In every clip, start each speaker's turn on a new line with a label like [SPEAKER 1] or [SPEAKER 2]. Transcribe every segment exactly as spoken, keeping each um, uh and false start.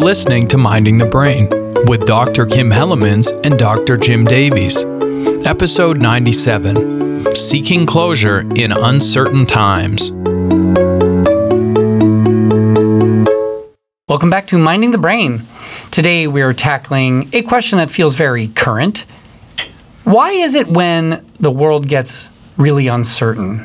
[SPEAKER 1] listening to Minding the Brain with Doctor Kim Hellemans and Doctor Jim Davies. Episode ninety-seven, Seeking Closure in Uncertain Times.
[SPEAKER 2] Welcome back to Minding the Brain. Today we are tackling a question that feels very current. Why is it when the world gets really uncertain,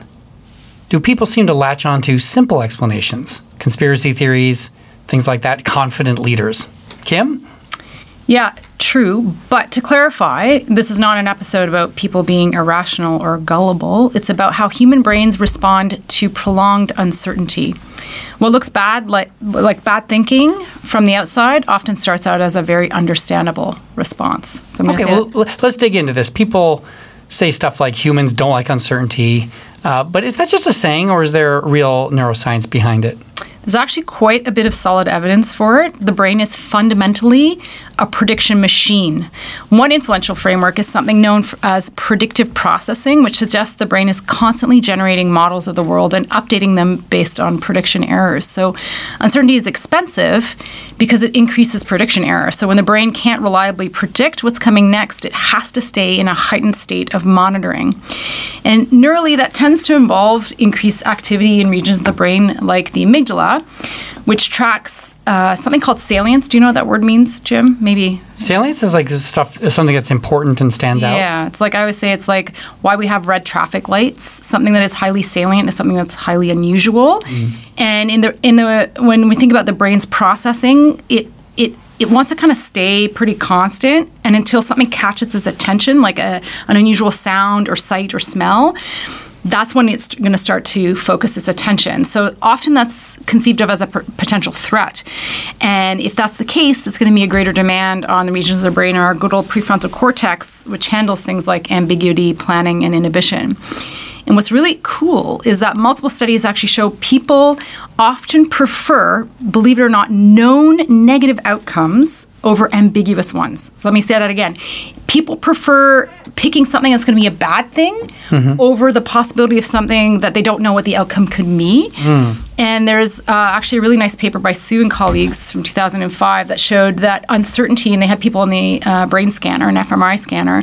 [SPEAKER 2] do people seem to latch on to simple explanations, conspiracy theories, things like that, confident leaders? Kim?
[SPEAKER 3] Yeah, true. But to clarify, this is not an episode about people being irrational or gullible. It's about how human brains respond to prolonged uncertainty. What looks bad, like like bad thinking from the outside, often starts out as a very understandable response. So I'm
[SPEAKER 2] okay,
[SPEAKER 3] say
[SPEAKER 2] well,
[SPEAKER 3] that.
[SPEAKER 2] let's dig into this. People say stuff like humans don't like uncertainty, uh, but is that just a saying, or is there real neuroscience behind it?
[SPEAKER 3] There's actually quite a bit of solid evidence for it. The brain is fundamentally a prediction machine. One influential framework is something known as predictive processing, which suggests the brain is constantly generating models of the world and updating them based on prediction errors. So uncertainty is expensive because it increases prediction error. So when the brain can't reliably predict what's coming next, it has to stay in a heightened state of monitoring. And neurally, that tends to involve increased activity in regions of the brain like the amygdala, which tracks uh, something called salience. Do you know what that word means, Jim? Maybe.
[SPEAKER 2] Salience is like stuff, something that's important and stands
[SPEAKER 3] yeah,
[SPEAKER 2] out.
[SPEAKER 3] Yeah, it's like I always say, it's like why we have red traffic lights. Something that is highly salient is something that's highly unusual. Mm. And in the in the when we think about the brain's processing, it it it wants to kind of stay pretty constant, and until something catches its attention, like a, an unusual sound or sight or smell, that's when it's going to start to focus its attention. So often that's conceived of as a p- potential threat. And if that's the case, it's going to be a greater demand on the regions of the brain or our good old prefrontal cortex, which handles things like ambiguity, planning, and inhibition. And what's really cool is that multiple studies actually show people often prefer, believe it or not, known negative outcomes over ambiguous ones. So let me say that again. People prefer picking something that's going to be a bad thing mm-hmm. over the possibility of something that they don't know what the outcome could be. Mm. And there's uh, actually a really nice paper by Sue and colleagues from two thousand five that showed that uncertainty, and they had people in the uh, brain scanner, an fMRI scanner,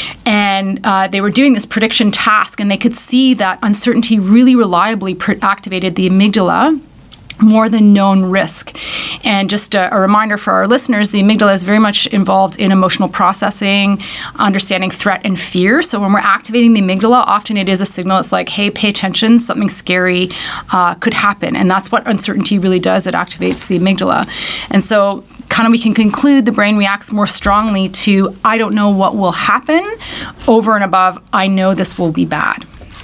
[SPEAKER 3] and uh, they were doing this prediction task, and they could see that uncertainty really reliably pre- activated the amygdala more than known risk. And just a, a reminder for our listeners, the amygdala is very much involved in emotional processing, understanding threat and fear. So when we're activating the amygdala, often it is a signal. It's like, hey, pay attention, something scary uh, could happen. And that's what uncertainty really does. It activates the amygdala. And so kind of we can conclude the brain reacts more strongly to, I don't know what will happen, over and above, I know this will be bad.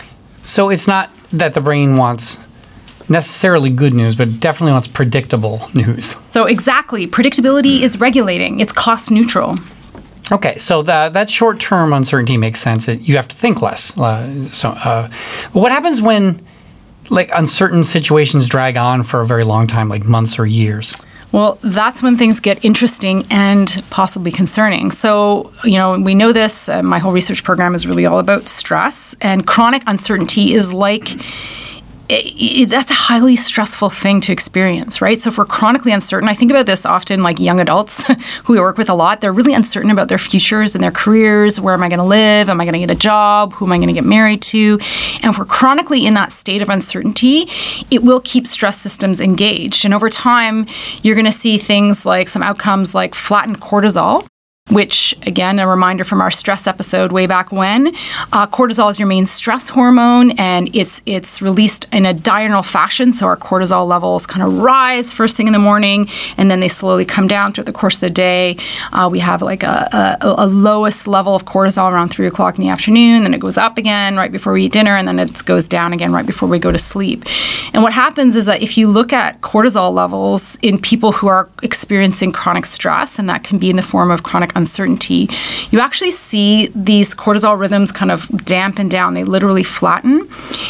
[SPEAKER 2] So it's not that the brain wants necessarily good news, but definitely wants predictable news.
[SPEAKER 3] So exactly. Predictability is regulating. It's cost neutral.
[SPEAKER 2] Okay, so the, that short-term uncertainty makes sense. It, you have to think less. Uh, so uh, what happens when like uncertain situations drag on for a very long time, like months or years?
[SPEAKER 3] Well, that's when things get interesting and possibly concerning. So, you know, we know this. Uh, my whole research program is really all about stress, and chronic uncertainty is like It, it, that's a highly stressful thing to experience, right? So if we're chronically uncertain, I think about this often like young adults who we work with a lot, they're really uncertain about their futures and their careers. Where am I going to live? Am I going to get a job? Who am I going to get married to? And if we're chronically in that state of uncertainty, it will keep stress systems engaged. And over time, you're going to see things like some outcomes like flattened cortisol, which, again, a reminder from our stress episode way back when. Uh, cortisol is your main stress hormone, and it's it's released in a diurnal fashion. So our cortisol levels kind of rise first thing in the morning, and then they slowly come down throughout the course of the day. Uh, we have like a, a, a lowest level of cortisol around three o'clock in the afternoon, then it goes up again right before we eat dinner, and then it goes down again right before we go to sleep. And what happens is that if you look at cortisol levels in people who are experiencing chronic stress, and that can be in the form of chronic chronic uncertainty, you actually see these cortisol rhythms kind of dampen down. They literally flatten.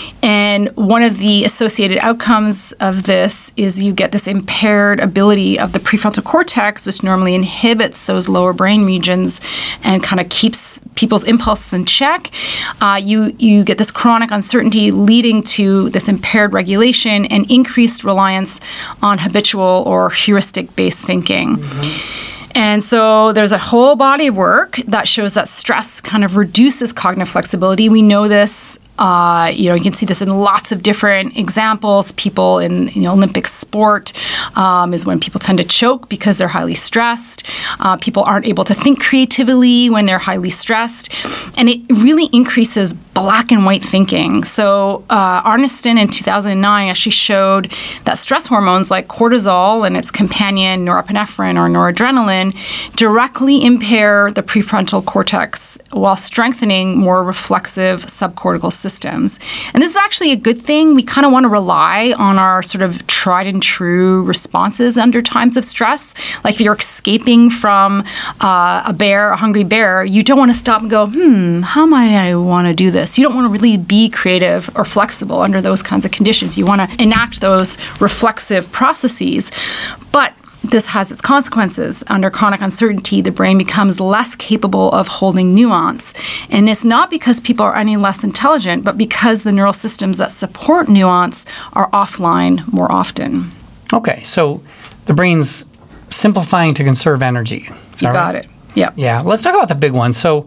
[SPEAKER 3] And one of the associated outcomes of this is you get this impaired ability of the prefrontal cortex, which normally inhibits those lower brain regions and kind of keeps people's impulses in check. Uh, you, you get this chronic uncertainty leading to this impaired regulation and increased reliance on habitual or heuristic-based thinking. Mm-hmm. And so there's a whole body of work that shows that stress kind of reduces cognitive flexibility. We know this. Uh, you know, you can see this in lots of different examples. People in you know, Olympic sport um, is when people tend to choke because they're highly stressed. Uh, people aren't able to think creatively when they're highly stressed. And it really increases black and white thinking. So uh, Arneston in two thousand nine actually showed that stress hormones like cortisol and its companion norepinephrine or noradrenaline directly impair the prefrontal cortex while strengthening more reflexive subcortical systems. And this is actually a good thing. We kind of want to rely on our sort of tried and true responses under times of stress. Like if you're escaping from uh, a bear, a hungry bear, you don't want to stop and go, hmm, how might I want to do this? You don't want to really be creative or flexible under those kinds of conditions. You want to enact those reflexive processes. But this has its consequences. Under chronic uncertainty, the brain becomes less capable of holding nuance. And it's not because people are any less intelligent, but because the neural systems that support nuance are offline more often.
[SPEAKER 2] Okay, so the brain's simplifying to conserve energy. Is
[SPEAKER 3] You
[SPEAKER 2] that
[SPEAKER 3] got
[SPEAKER 2] right?
[SPEAKER 3] it. Yeah.
[SPEAKER 2] Yeah, let's talk about the big one. So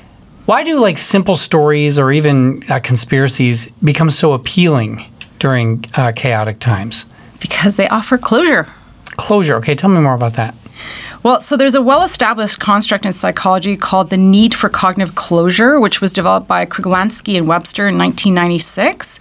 [SPEAKER 2] why do like simple stories or even uh, conspiracies become so appealing during uh, chaotic times?
[SPEAKER 3] Because they offer closure.
[SPEAKER 2] Closure. Okay, tell me more about that.
[SPEAKER 3] Well, so there's a well-established construct in psychology called the need for cognitive closure, which was developed by Kruglanski and Webster in nineteen ninety-six.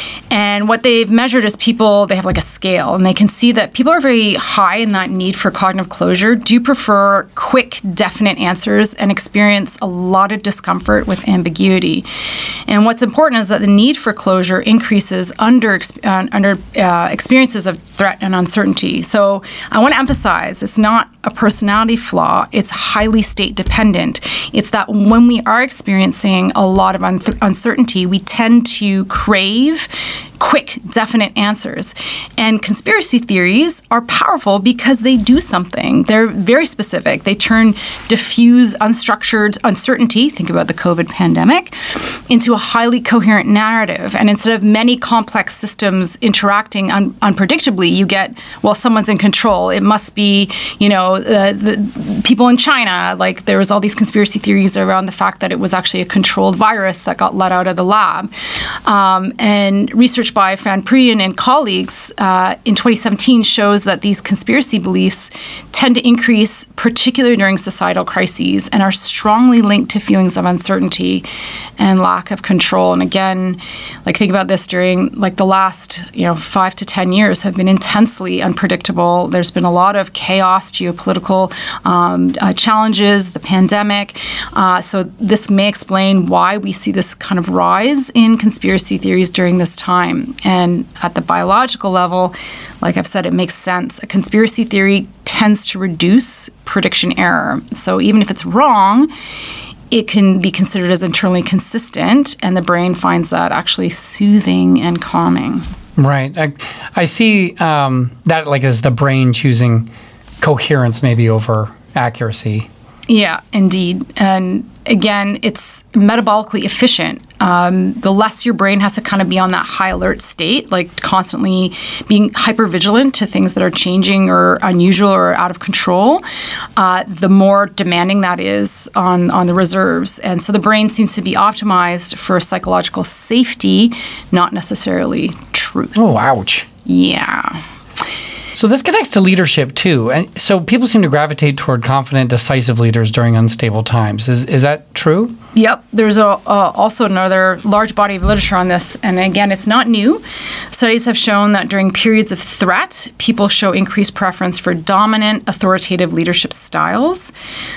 [SPEAKER 3] And what they've measured is people, they have like a scale, and they can see that people are very high in that need for cognitive closure, do prefer quick, definite answers, and experience a lot of discomfort with ambiguity. And what's important is that the need for closure increases under, uh, under uh, experiences of threat and uncertainty. So I want to emphasize, it's not a personality flaw, it's highly state dependent. It's that when we are experiencing a lot of un- uncertainty, we tend to crave quick, definite answers. And conspiracy theories are powerful because they do something. They're very specific. They turn diffuse, unstructured uncertainty, think about the COVID pandemic, into a highly coherent narrative. And instead of many complex systems interacting un- unpredictably, you get, well, someone's in control. It must be, you know, uh, the people in China. Like there was all these conspiracy theories around the fact that it was actually a controlled virus that got let out of the lab. Um, and research by Van Prien and colleagues uh, in twenty seventeen shows that these conspiracy beliefs tend to increase, particularly during societal crises, and are strongly linked to feelings of uncertainty and lack of control. And again, like think about this during like the last, you know, five to ten years have been intensely unpredictable. There's been a lot of chaos, geopolitical um, uh, challenges, the pandemic. Uh, so this may explain why we see this kind of rise in conspiracy theories during this time. And at the biological level, like I've said, it makes sense. A conspiracy theory tends to reduce prediction error. So even if it's wrong, it can be considered as internally consistent, and the brain finds that actually soothing and calming.
[SPEAKER 2] Right. I, I see um, that like as the brain choosing coherence maybe over accuracy.
[SPEAKER 3] Yeah, indeed. And again, it's metabolically efficient. Um, the less your brain has to kind of be on that high alert state, like constantly being hypervigilant to things that are changing or unusual or out of control, uh, the more demanding that is on, on the reserves. And so the brain seems to be optimized for psychological safety, not necessarily truth.
[SPEAKER 2] Oh, ouch.
[SPEAKER 3] Yeah.
[SPEAKER 2] So this connects to leadership too. And so people seem to gravitate toward confident, decisive leaders during unstable times. Is is that true?
[SPEAKER 3] Yep. There's a, uh, also another large body of literature on this. And again, it's not new. Studies have shown that during periods of threat, people show increased preference for dominant, authoritative leadership styles.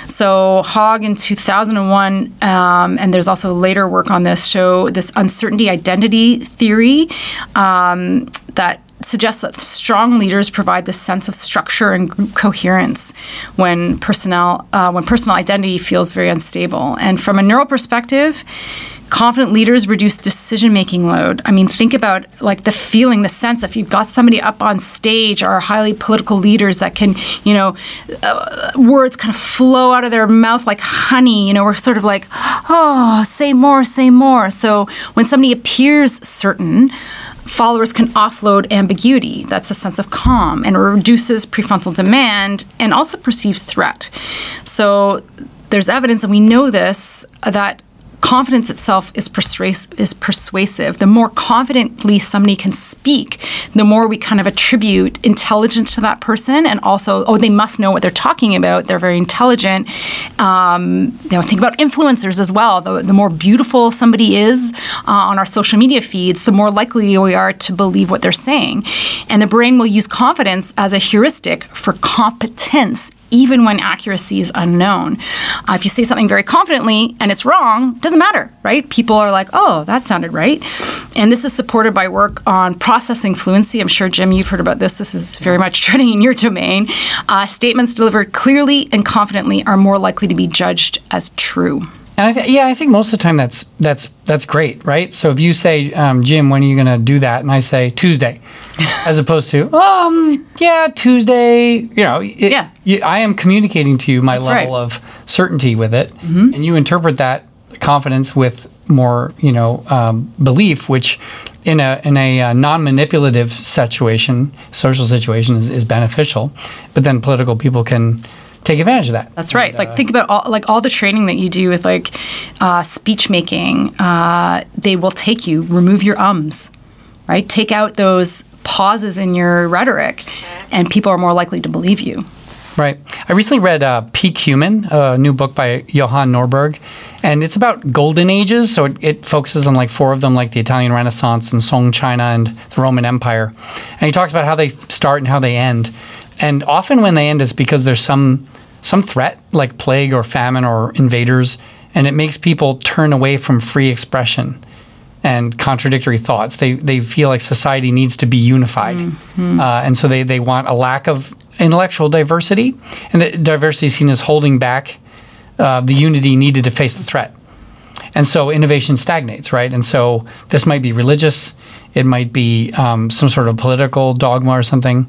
[SPEAKER 3] So Hogg in two thousand one, um, and there's also later work on this, show this uncertainty identity theory um, that suggests that strong leaders provide this sense of structure and group coherence when personnel uh, when personal identity feels very unstable. And from a neural perspective, confident leaders reduce decision-making load. I mean, think about like the feeling, the sense if you've got somebody up on stage or highly political leaders that can, you know, uh, words kind of flow out of their mouth like honey. You know, we're sort of like, oh, say more, say more. So when somebody appears certain, followers can offload ambiguity. That's a sense of calm, and it reduces prefrontal demand and also perceived threat. So there's evidence, and we know this, that confidence itself is persuasive, is persuasive. The more confidently somebody can speak, the more we kind of attribute intelligence to that person, and also, oh, they must know what they're talking about. They're very intelligent. Um, you know, think about influencers as well. The, the more beautiful somebody is uh, on our social media feeds, the more likely we are to believe what they're saying. And the brain will use confidence as a heuristic for competence, even when accuracy is unknown. Uh, if you say something very confidently and it's wrong, it doesn't matter, right? People are like, oh, that sounded right. And this is supported by work on processing fluency. I'm sure, Jim, you've heard about this. This is very much treading in your domain. Uh, statements delivered clearly and confidently are more likely to be judged as true.
[SPEAKER 2] And I th- yeah, I think most of the time that's that's that's great, right? So if you say, um, Jim, when are you going to do that? And I say Tuesday, as opposed to, um, yeah, Tuesday. You know, it,
[SPEAKER 3] Yeah.
[SPEAKER 2] You, I am communicating to you my
[SPEAKER 3] That's
[SPEAKER 2] level
[SPEAKER 3] right.
[SPEAKER 2] of certainty with it, and you interpret that confidence with more, you know, um, belief, which in a in a uh, non-manipulative situation, social situation is, is beneficial. But then political people can take advantage of that.
[SPEAKER 3] That's right.
[SPEAKER 2] And,
[SPEAKER 3] like
[SPEAKER 2] uh,
[SPEAKER 3] think about all, like all the training that you do with like uh, speech making. Uh, they will take you remove your ums, right? Take out those pauses in your rhetoric, and people are more likely to believe you.
[SPEAKER 2] Right. I recently read uh, Peak Human, a new book by Johan Norberg, and it's about golden ages. So it, it focuses on like four of them, like the Italian Renaissance and Song China and the Roman Empire. And he talks about how they start and how they end. And often when they end, it's because there's some some threat, like plague or famine or invaders, and it makes people turn away from free expression and contradictory thoughts. They they feel like society needs to be unified. Mm-hmm. Uh, and so they, they want a lack of intellectual diversity, and the diversity is seen as holding back uh, the unity needed to face the threat. And so innovation stagnates, right? And so this might be religious, it might be um, some sort of political dogma or something.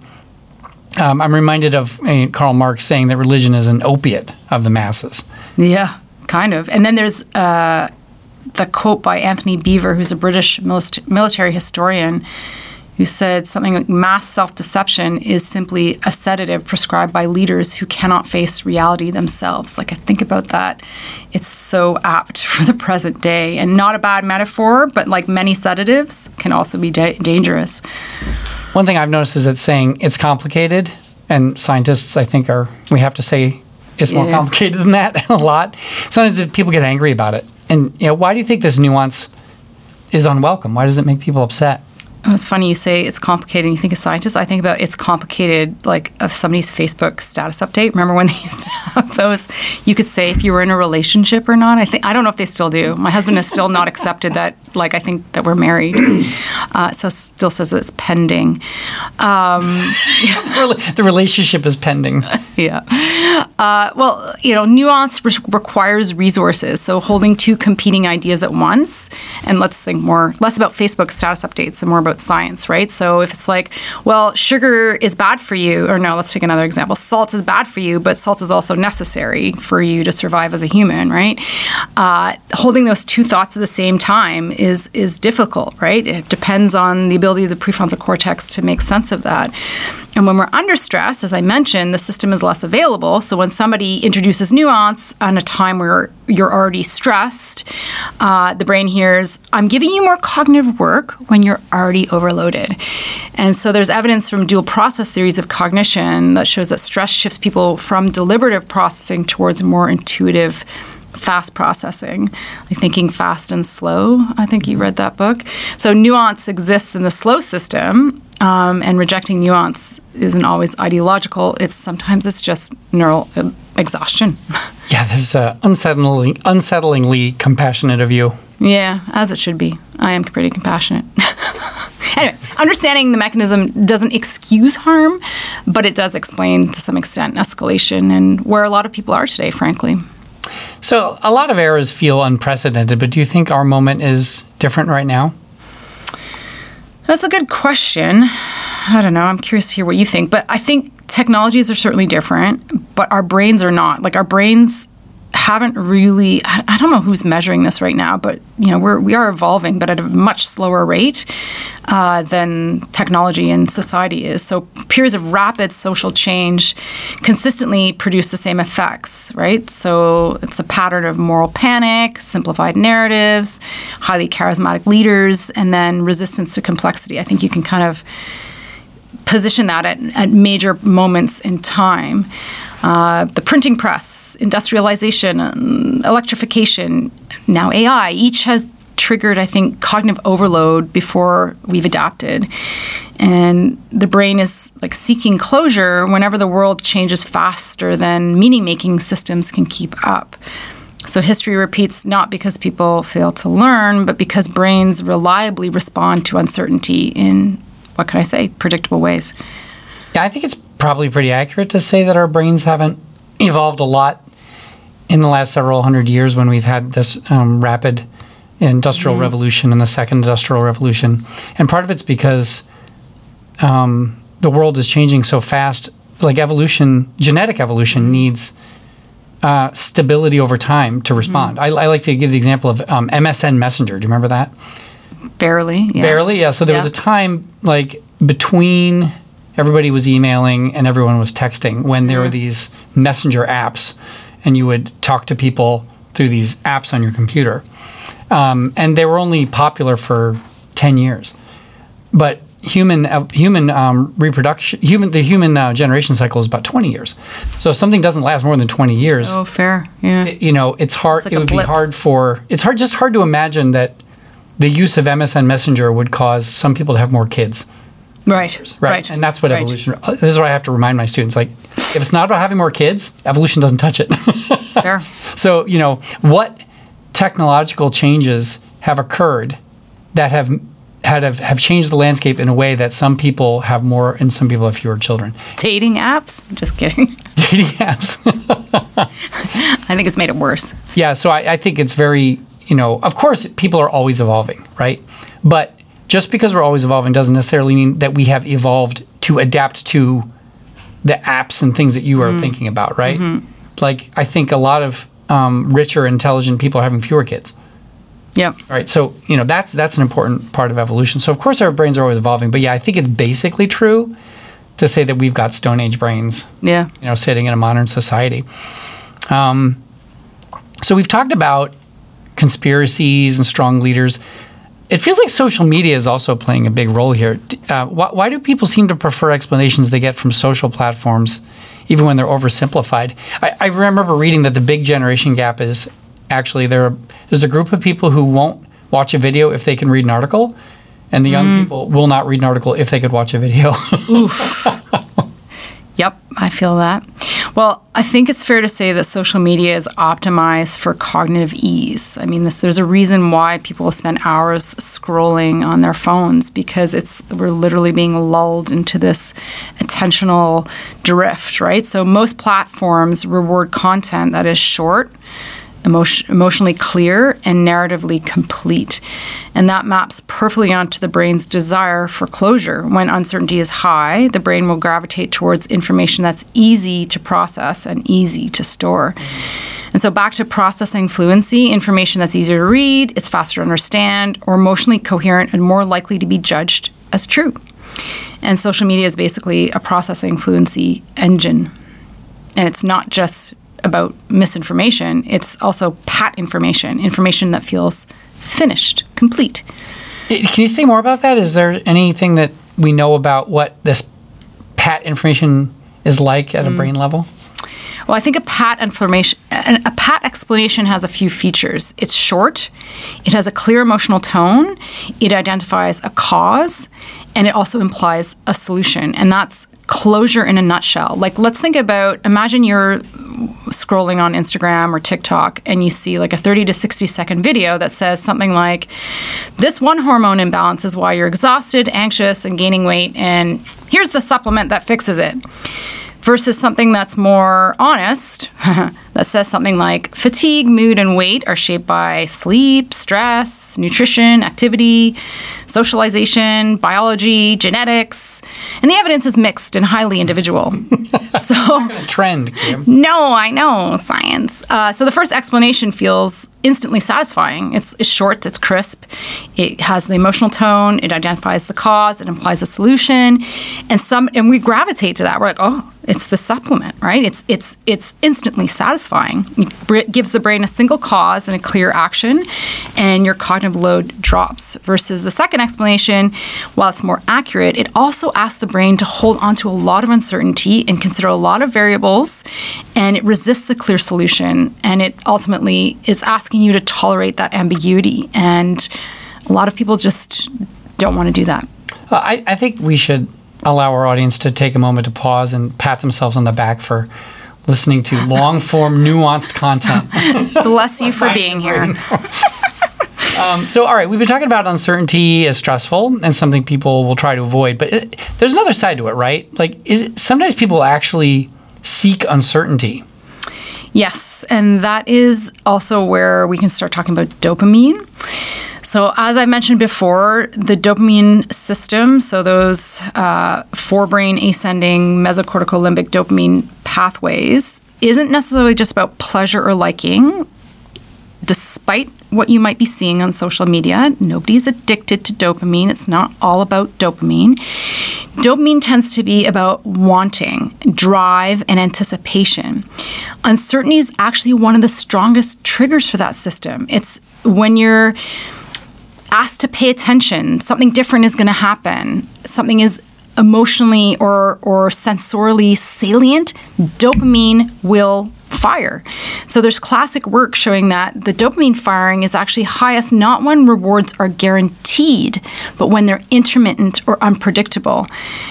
[SPEAKER 2] Um, I'm reminded of uh, Karl Marx saying that religion is an opiate of the masses.
[SPEAKER 3] Yeah, kind of. And then there's uh, the quote by Anthony Beaver, who's a British milist- military historian, who said something like mass self-deception is simply a sedative prescribed by leaders who cannot face reality themselves. Like, I think about that. It's so apt for the present day, and not a bad metaphor, but like many sedatives can also be da- dangerous.
[SPEAKER 2] One thing I've noticed is that saying it's complicated, and scientists, I think, are, we have to say it's more
[SPEAKER 3] Yeah.
[SPEAKER 2] complicated than that a lot. Sometimes people get angry about it. And, you know, why do you think this nuance is unwelcome? Why does it make people upset?
[SPEAKER 3] Oh, it's funny you say it's complicated and you think of scientists. I think about it's complicated, like of somebody's Facebook status update. Remember when they used to have those? You could say if you were in a relationship or not. I think I don't know if they still do. My husband has still not accepted that. Like I think that we're married, uh, so still says it's pending. Um,
[SPEAKER 2] The relationship is pending.
[SPEAKER 3] yeah. Uh, well, you know, nuance re- requires resources. So holding two competing ideas at once, and let's think more less about Facebook status updates and more about science, right? So if it's like, well, sugar is bad for you, or no, let's take another example. Salt is bad for you, but salt is also necessary for you to survive as a human, right? Uh, holding those two thoughts at the same time is is difficult, right? It depends on the ability of the prefrontal cortex to make sense of that. And when we're under stress, as I mentioned, the system is less available. So when somebody introduces nuance on a time where you're already stressed, uh, the brain hears, I'm giving you more cognitive work when you're already overloaded. And so there's evidence from dual process theories of cognition that shows that stress shifts people from deliberative processing towards more intuitive fast processing, like thinking fast and slow. I think you read that book. So nuance exists in the slow system, um, and rejecting nuance isn't always ideological. It's sometimes it's just neural uh, exhaustion.
[SPEAKER 2] Yeah, this is uh, unsettlingly, unsettlingly compassionate of you.
[SPEAKER 3] Yeah, as it should be. I am pretty compassionate. Anyway, understanding the mechanism doesn't excuse harm, but it does explain to some extent escalation and where a lot of people are today, frankly.
[SPEAKER 2] So a lot of eras feel unprecedented, but do you think our moment is different right now?
[SPEAKER 3] That's a good question. I don't know. I'm curious to hear what you think. But I think technologies are certainly different, but our brains are not. Like, our brains haven't really, I, I don't know who's measuring this right now, but, you know, we're, we are evolving, but at a much slower rate uh, than technology and society is. So periods of rapid social change consistently produce the same effects, right? So it's a pattern of moral panic, simplified narratives, highly charismatic leaders, and then resistance to complexity. I think you can kind of position that at, at major moments in time. Uh, the printing press, industrialization, um, electrification, now A I, each has triggered, I think, cognitive overload before we've adapted. And the brain is like seeking closure whenever the world changes faster than meaning-making systems can keep up. So history repeats not because people fail to learn, but because brains reliably respond to uncertainty in, what can I say, predictable ways.
[SPEAKER 2] Yeah, I think it's probably pretty accurate to say that our brains haven't evolved a lot in the last several hundred years when we've had this um, rapid industrial mm-hmm. revolution and the second industrial revolution. And part of it's because um, the world is changing so fast. Like evolution, genetic evolution mm-hmm. needs uh, stability over time to respond. Mm-hmm. I, I like to give the example of um, M S N Messenger. Do you remember that?
[SPEAKER 3] Barely, yeah.
[SPEAKER 2] Barely, yeah. So there
[SPEAKER 3] yeah.
[SPEAKER 2] was a time like between everybody was emailing and everyone was texting when there mm-hmm. were these messenger apps and you would talk to people through these apps on your computer. Um, and they were only popular for ten years. But human uh, human um, reproduction, human the human uh, generation cycle is about twenty years. So if something doesn't last more than twenty years,
[SPEAKER 3] oh, fair, yeah.
[SPEAKER 2] It, you know, it's hard. It's like it would blip. be hard for. It's hard, just hard to imagine that the use of M S N Messenger would cause some people to have more kids.
[SPEAKER 3] Right,
[SPEAKER 2] right,
[SPEAKER 3] right.
[SPEAKER 2] And that's what
[SPEAKER 3] right.
[SPEAKER 2] evolution. This is what I have to remind my students. Like, if it's not about having more kids, evolution doesn't touch it.
[SPEAKER 3] Fair.
[SPEAKER 2] So, you know, what technological changes have occurred that have had have, have changed the landscape in a way that some people have more and some people have fewer children?
[SPEAKER 3] Dating apps? Just kidding.
[SPEAKER 2] Dating apps.
[SPEAKER 3] I think it's made it worse.
[SPEAKER 2] Yeah. So I, I think it's very, you know, of course, people are always evolving, right? But just because we're always evolving doesn't necessarily mean that we have evolved to adapt to the apps and things that you are mm. thinking about, right? Mm-hmm. Like, I think a lot of um, richer, intelligent people are having fewer kids.
[SPEAKER 3] Yep.
[SPEAKER 2] Right. So, you know, that's that's an important part of evolution. So, of course, our brains are always evolving. But, yeah, I think it's basically true to say that we've got Stone Age brains,
[SPEAKER 3] yeah.
[SPEAKER 2] you know, sitting in a modern society. Um, so we've talked about conspiracies and strong leaders. It feels like social media is also playing a big role here. Uh, why, why do people seem to prefer explanations they get from social platforms, even when they're oversimplified? I, I remember reading that the big generation gap is actually there. There's a group of people who won't watch a video if they can read an article, and the young mm. people will not read an article if they could watch a video.
[SPEAKER 3] Oof. Yep, I feel that. Well, I think it's fair to say that social media is optimized for cognitive ease. I mean, this, there's a reason why people will spend hours scrolling on their phones, because it's we're literally being lulled into this attentional drift, right? So most platforms reward content that is short, Emotion, emotionally clear, and narratively complete. And that maps perfectly onto the brain's desire for closure. When uncertainty is high, the brain will gravitate towards information that's easy to process and easy to store. And so back to processing fluency, information that's easier to read, it's faster to understand, or emotionally coherent and more likely to be judged as true. And social media is basically a processing fluency engine. And it's not just about misinformation, it's also pat information, information that feels finished, complete.
[SPEAKER 2] Can you say more about that? Is there anything that we know about what this pat information is like at mm. a brain level?
[SPEAKER 3] Well, I think a pat information, a pat explanation has a few features. It's short, it has a clear emotional tone, it identifies a cause, and it also implies a solution. And that's closure in a nutshell. Like, let's think about, imagine you're scrolling on Instagram or TikTok and you see like a thirty to sixty second video that says something like, this one hormone imbalance is why you're exhausted, anxious, and gaining weight, and here's the supplement that fixes it. Versus something that's more honest, that says something like fatigue, mood, and weight are shaped by sleep, stress, nutrition, activity, socialization, biology, genetics, and the evidence is mixed and highly individual. So,
[SPEAKER 2] Trend, Kim.
[SPEAKER 3] no, I know, science. Uh, so the first explanation feels instantly satisfying. It's, it's short, it's crisp, it has the emotional tone, it identifies the cause, it implies a solution, and some, and we gravitate to that. We're like, oh, it's the supplement, right? It's it's it's instantly satisfying. It gives the brain a single cause and a clear action, and your cognitive load drops. Versus the second explanation, while it's more accurate, it also asks the brain to hold on to a lot of uncertainty and consider a lot of variables, and it resists the clear solution, and it ultimately is asking you to tolerate that ambiguity. And a lot of people just don't want to do that.
[SPEAKER 2] Uh, I, I think we should allow our audience to take a moment to pause and pat themselves on the back for listening to long-form, nuanced content.
[SPEAKER 3] Bless you for being here.
[SPEAKER 2] um, so, all right, we've been talking about uncertainty as stressful and something people will try to avoid, but it, there's another side to it, right? Like, is it, sometimes people actually seek uncertainty.
[SPEAKER 3] Yes, and that is also where we can start talking about dopamine. So as I mentioned before, the dopamine system, so those uh, forebrain ascending mesocortical limbic dopamine pathways, isn't necessarily just about pleasure or liking. Despite what you might be seeing on social media, nobody's addicted to dopamine. It's not all about dopamine. Dopamine tends to be about wanting, drive, and anticipation. Uncertainty is actually one of the strongest triggers for that system. It's when you're asked to pay attention, something different is going to happen. Something is emotionally or, or sensorially salient, dopamine will fire. So there's classic work showing that the dopamine firing is actually highest not when rewards are guaranteed, but when they're intermittent or unpredictable.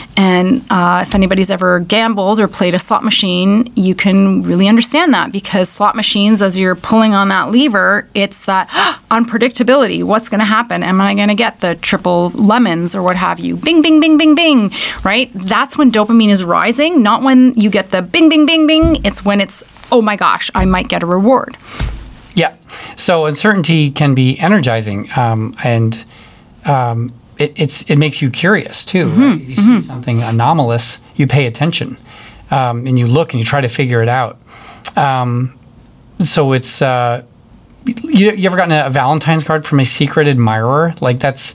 [SPEAKER 3] And uh, if anybody's ever gambled or played a slot machine, you can really understand that, because slot machines, as you're pulling on that lever, it's that unpredictability. What's going to happen? Am I going to get the triple lemons or what have you? Bing, bing, bing, bing, bing, right? That's when dopamine is rising, not when you get the bing, bing, bing, bing. It's when it's, oh my gosh, I might get a reward.
[SPEAKER 2] Yeah. So uncertainty can be energizing, um, and um, it, it's it makes you curious too.
[SPEAKER 3] Mm-hmm.
[SPEAKER 2] Right? You
[SPEAKER 3] mm-hmm.
[SPEAKER 2] see something anomalous, you pay attention, um, and you look and you try to figure it out. Um, so it's uh, you, you ever gotten a, a Valentine's card from a secret admirer? Like that's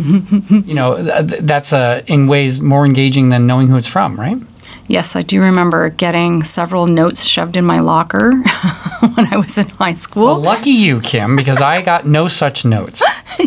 [SPEAKER 2] you know th- that's uh, in ways more engaging than knowing who it's from, right?
[SPEAKER 3] Yes, I do remember getting several notes shoved in my locker when I was in high school.
[SPEAKER 2] Well, lucky you, Kim, because I got no such notes.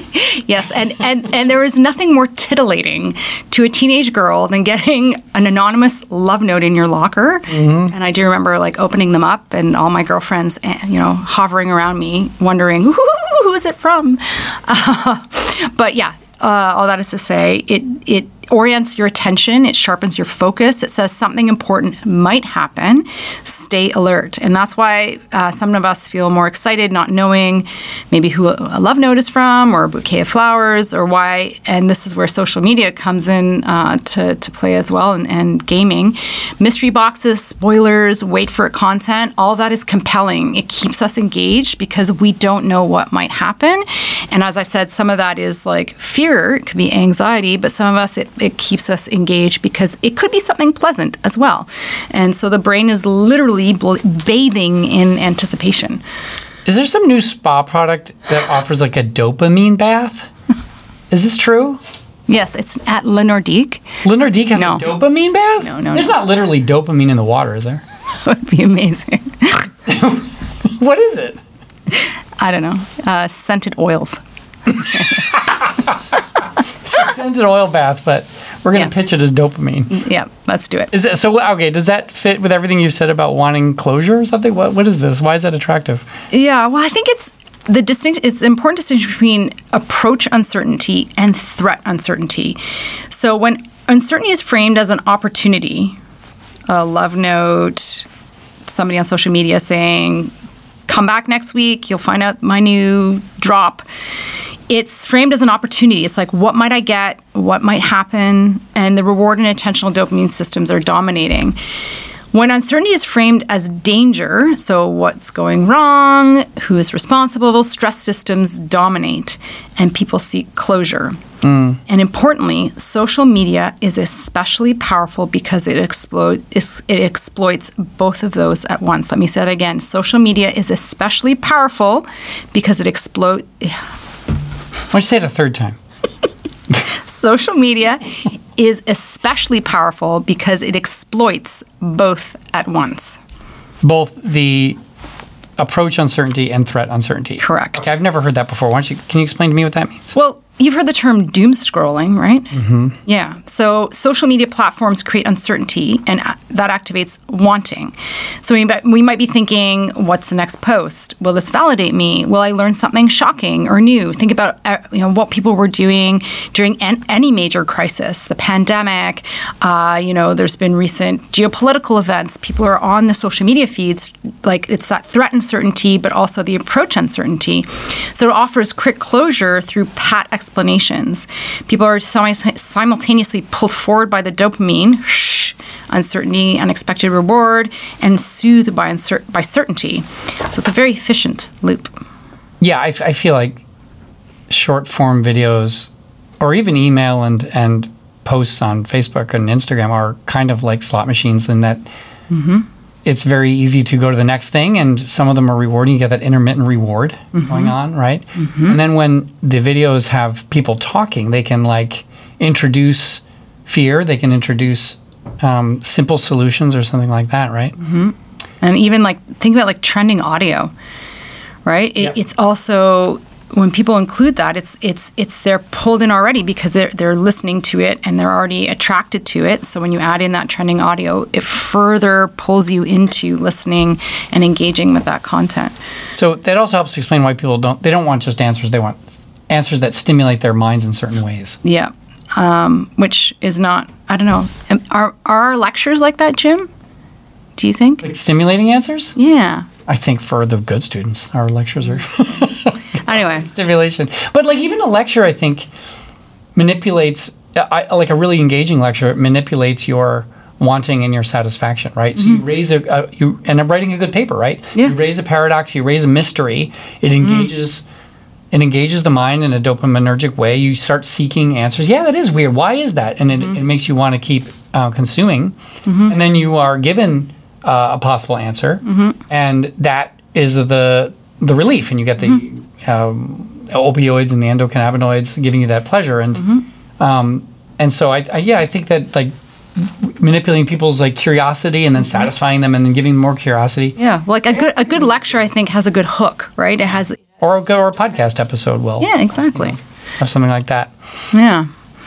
[SPEAKER 3] Yes, and, and, and there is nothing more titillating to a teenage girl than getting an anonymous love note in your locker. Mm-hmm. And I do remember like opening them up and all my girlfriends, you know, hovering around me, wondering, who, who is it from? Uh, but yeah, uh, all that is to say, it it orients your attention, it sharpens your focus, it says something important might happen, stay alert. And that's why uh, some of us feel more excited not knowing maybe who a love note is from or a bouquet of flowers or why, and this is where social media comes in uh, to, to play as well, and, and gaming. Mystery boxes, spoilers, wait for it content, all of that is compelling. It keeps us engaged because we don't know what might happen. And as I said, some of that is like fear, it could be anxiety, but some of us, it it keeps us engaged because it could be something pleasant as well. And so the brain is literally bl- bathing in anticipation.
[SPEAKER 2] Is there some new spa product that offers like a dopamine bath? Is this true?
[SPEAKER 3] Yes, it's at Le Nordique.
[SPEAKER 2] Le Nordique has
[SPEAKER 3] No.
[SPEAKER 2] a dopamine bath?
[SPEAKER 3] No, no,
[SPEAKER 2] There's
[SPEAKER 3] no.
[SPEAKER 2] not literally dopamine in the water, is there?
[SPEAKER 3] That would be amazing.
[SPEAKER 2] What is it?
[SPEAKER 3] I don't know. Uh, scented oils.
[SPEAKER 2] It's a scented oil bath, but we're going to
[SPEAKER 3] Yeah.
[SPEAKER 2] pitch it as dopamine.
[SPEAKER 3] Yeah, let's do it.
[SPEAKER 2] Is it so? Okay, does that fit with everything you've said about wanting closure or something? What What is this? Why is that attractive?
[SPEAKER 3] Yeah, well, I think it's the distinct. It's an important distinction between approach uncertainty and threat uncertainty. So when uncertainty is framed as an opportunity, a love note, somebody on social media saying, come back next week, you'll find out my new drop. It's framed as an opportunity. It's like, what might I get? What might happen? And the reward and attentional dopamine systems are dominating. When uncertainty is framed as danger, so what's going wrong, who is responsible, stress systems dominate, and people seek closure. Mm. And importantly, social media is especially powerful because it, explo- it exploits both of those at once. Let me say that again. Social media is especially powerful because it explodes.
[SPEAKER 2] Why don't you say it a third time?
[SPEAKER 3] Social media is especially powerful because it exploits both at once.
[SPEAKER 2] Both the approach uncertainty and threat uncertainty.
[SPEAKER 3] Correct.
[SPEAKER 2] Okay, I've never heard that before. Why don't you, can you explain to me what that means?
[SPEAKER 3] Well, you've heard the term doom scrolling, right? Mm-hmm. Yeah. So social media platforms create uncertainty, and that activates wanting. So we, we might be thinking, what's the next post? Will this validate me? Will I learn something shocking or new? Think about uh, you know what people were doing during an, any major crisis, the pandemic. Uh, you know, there's been recent geopolitical events. People are on the social media feeds, like it's that threat uncertainty, but also the approach uncertainty. So it offers quick closure through pat explanations. People are simultaneously pulled forward by the dopamine, shh, uncertainty, unexpected reward, and soothed by uncer- by certainty. So it's a very efficient loop.
[SPEAKER 2] Yeah, I, I feel like short form videos, or even email and and posts on Facebook and Instagram, are kind of like slot machines in that. Mm-hmm. It's very easy to go to the next thing, and some of them are rewarding. You get that intermittent reward mm-hmm. going on, right? Mm-hmm. And then when the videos have people talking, they can like introduce fear. They can introduce um, simple solutions or something like that, right?
[SPEAKER 3] Mm-hmm. And even like think about like trending audio, right? It, yep. It's also when people include that, it's it's it's they're pulled in already because they're they're listening to it and they're already attracted to it. So when you add in that trending audio, it further pulls you into listening and engaging with that content.
[SPEAKER 2] So that also helps to explain why people don't they don't want just answers. They want answers that stimulate their minds in certain ways.
[SPEAKER 3] Yeah, um, which is not. I don't know. Are are our lectures like that, Jim? Do you think?
[SPEAKER 2] Like stimulating answers?
[SPEAKER 3] Yeah.
[SPEAKER 2] I think for the good students, our lectures are.
[SPEAKER 3] Anyway.
[SPEAKER 2] Stimulation. But like even a lecture, I think, manipulates, I, like a really engaging lecture, manipulates your wanting and your satisfaction, right? Mm-hmm. So you raise a, a, you and I'm writing a good paper, right?
[SPEAKER 3] Yeah.
[SPEAKER 2] You raise a paradox, you raise a mystery, it engages, mm-hmm. it engages the mind in a dopaminergic way. You start seeking answers. Yeah, that is weird. Why is that? And it, mm-hmm. it makes you want to keep uh, consuming. Mm-hmm. And then you are given uh, a possible answer, mm-hmm. and that is the the relief, and you get the mm-hmm. um, opioids and the endocannabinoids giving you that pleasure, and mm-hmm. um, and so I, I yeah I think that like manipulating people's like curiosity and then satisfying them and then giving them more curiosity.
[SPEAKER 3] Yeah, like a good a good lecture I think has a good hook, right? It has
[SPEAKER 2] or a, or a podcast episode will.
[SPEAKER 3] Yeah, exactly.
[SPEAKER 2] You know, have something like that.
[SPEAKER 3] Yeah.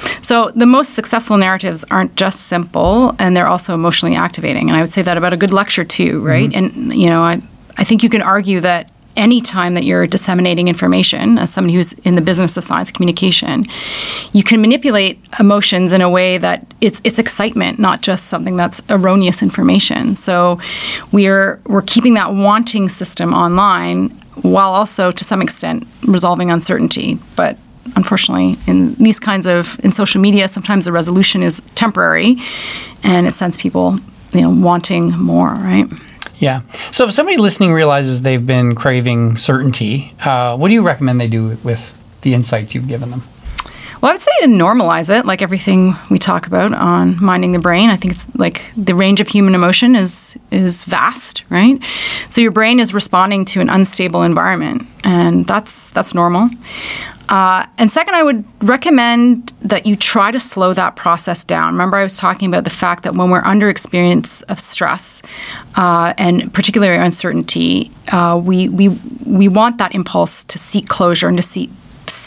[SPEAKER 3] So the most successful narratives aren't just simple, and they're also emotionally activating. And I would say that about a good lecture too, right? Mm-hmm. And you know, I I think you can argue that any time that you're disseminating information, as somebody who's in the business of science communication, you can manipulate emotions in a way that it's it's excitement, not just something that's erroneous information. So we're we're keeping that wanting system online while also to some extent resolving uncertainty. But unfortunately, in these kinds of in social media, sometimes the resolution is temporary, and it sends people, you know, wanting more, right?
[SPEAKER 2] Yeah. So if somebody listening realizes they've been craving certainty, uh, what do you recommend they do with the insights you've given them?
[SPEAKER 3] Well, I would say to normalize it, like everything we talk about on Minding the Brain. I think it's like the range of human emotion is is vast, right? So your brain is responding to an unstable environment, and that's that's normal. Uh, and second, I would recommend that you try to slow that process down. Remember, I was talking about the fact that when we're under experience of stress, uh, and particularly uncertainty, uh, we we we want that impulse to seek closure and to seek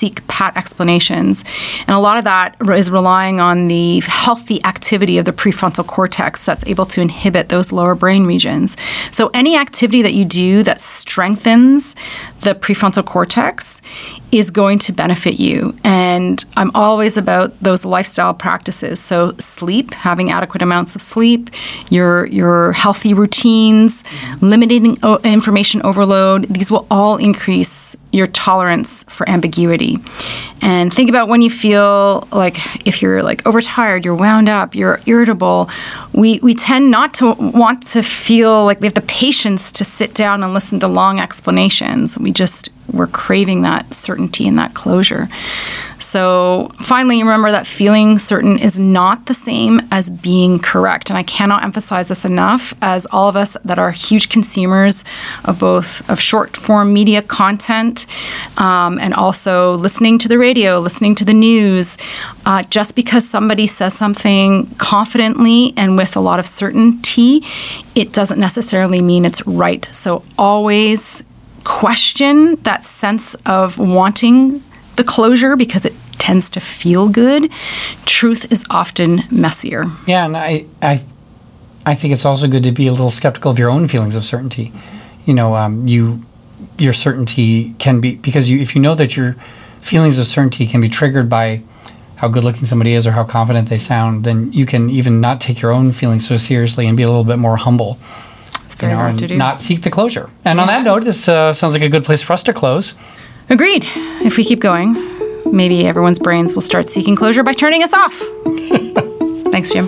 [SPEAKER 3] seek pat explanations. And a lot of that is relying on the healthy activity of the prefrontal cortex that's able to inhibit those lower brain regions. So any activity that you do that strengthens the prefrontal cortex is going to benefit you. And I'm always about those lifestyle practices. So sleep, having adequate amounts of sleep, your your healthy routines, limiting o- information overload, these will all increase your tolerance for ambiguity. And think about when you feel like if you're like overtired, you're wound up, you're irritable, we, we tend not to want to feel like we have the patience to sit down and listen to long explanations. We just, we're craving that certainty and that closure. So finally, remember that feeling certain is not the same as being correct. And I cannot emphasize this enough, as all of us that are huge consumers of both of short form media content um, and also listening to the radio, listening to the news, uh, just because somebody says something confidently and with a lot of certainty, it doesn't necessarily mean it's right. So always question that sense of wanting the closure because it tends to feel good. Truth is often messier.
[SPEAKER 2] Yeah, and I, I, I think it's also good to be a little skeptical of your own feelings of certainty. You know, um, you, your certainty can be, because you, if you know that your feelings of certainty can be triggered by how good-looking somebody is or how confident they sound, then you can even not take your own feelings so seriously and be a little bit more humble.
[SPEAKER 3] It's very
[SPEAKER 2] you know,
[SPEAKER 3] hard
[SPEAKER 2] and
[SPEAKER 3] to do.
[SPEAKER 2] not seek the closure. And yeah. on that note, this uh, sounds like a good place for us to close.
[SPEAKER 3] Agreed. If we keep going, maybe everyone's brains will start seeking closure by turning us off. Thanks, Jim.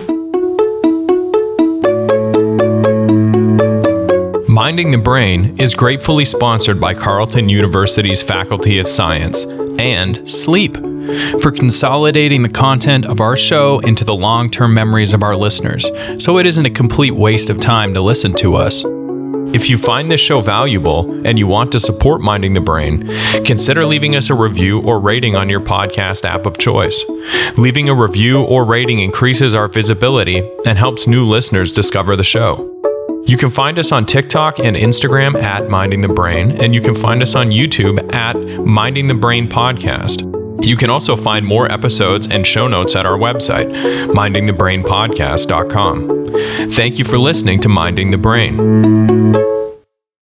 [SPEAKER 1] Minding the Brain is gratefully sponsored by Carleton University's Faculty of Science and Sleep for consolidating the content of our show into the long-term memories of our listeners, so it isn't a complete waste of time to listen to us. If you find this show valuable and you want to support Minding the Brain, consider leaving us a review or rating on your podcast app of choice. Leaving a review or rating increases our visibility and helps new listeners discover the show. You can find us on TikTok and Instagram at Minding the Brain, and you can find us on YouTube at Minding the Brain Podcast. You can also find more episodes and show notes at our website, minding the brain podcast dot com. Thank you for listening to Minding the Brain.